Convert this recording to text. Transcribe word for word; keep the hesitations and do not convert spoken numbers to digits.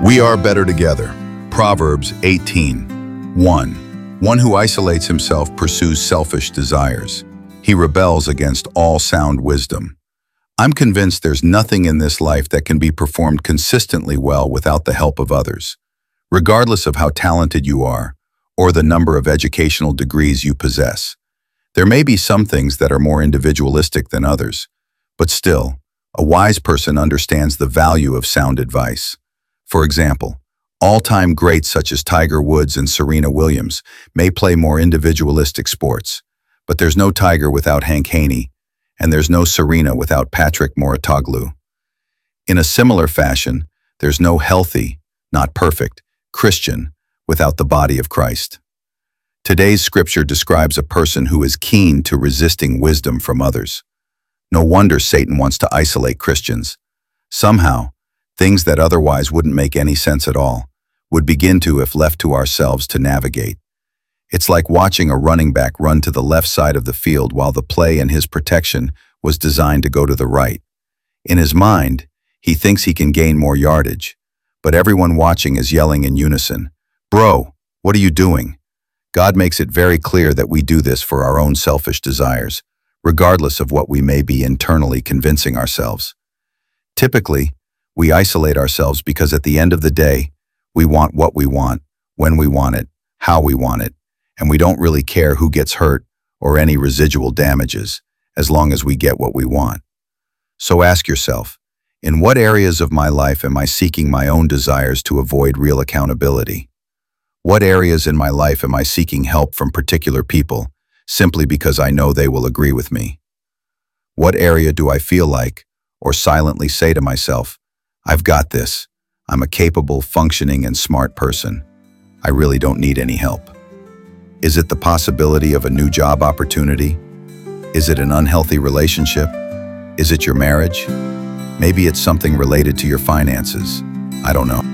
We are better together. Proverbs eighteen, one. One who isolates himself pursues selfish desires. He rebels against all sound wisdom. I'm convinced there's nothing in this life that can be performed consistently well without the help of others. Regardless of how talented you are, or the number of educational degrees you possess. There may be some things that are more individualistic than others, but still, a wise person understands the value of sound advice. For example, all-time greats such as Tiger Woods and Serena Williams may play more individualistic sports, but there's no Tiger without Hank Haney, and there's no Serena without Patrick Mouratoglou. In a similar fashion, there's no healthy, not perfect, Christian without the body of Christ. Today's scripture describes a person who is keen to resisting wisdom from others. No wonder Satan wants to isolate Christians. Somehow, things that otherwise wouldn't make any sense at all would begin to if left to ourselves to navigate. It's like watching a running back run to the left side of the field while the play and his protection was designed to go to the right. In his mind, he thinks he can gain more yardage, but everyone watching is yelling in unison, "Bro, what are you doing?" God makes it very clear that we do this for our own selfish desires, regardless of what we may be internally convincing ourselves. Typically, we isolate ourselves because at the end of the day, we want what we want, when we want it, how we want it, and we don't really care who gets hurt or any residual damages, as long as we get what we want. So ask yourself, in what areas of my life am I seeking my own desires to avoid real accountability? What areas in my life am I seeking help from particular people simply because I know they will agree with me? What area do I feel like, or silently say to myself, "I've got this. I'm a capable, functioning, and smart person. I really don't need any help"? Is it the possibility of a new job opportunity? Is it an unhealthy relationship? Is it your marriage? Maybe it's something related to your finances. I don't know.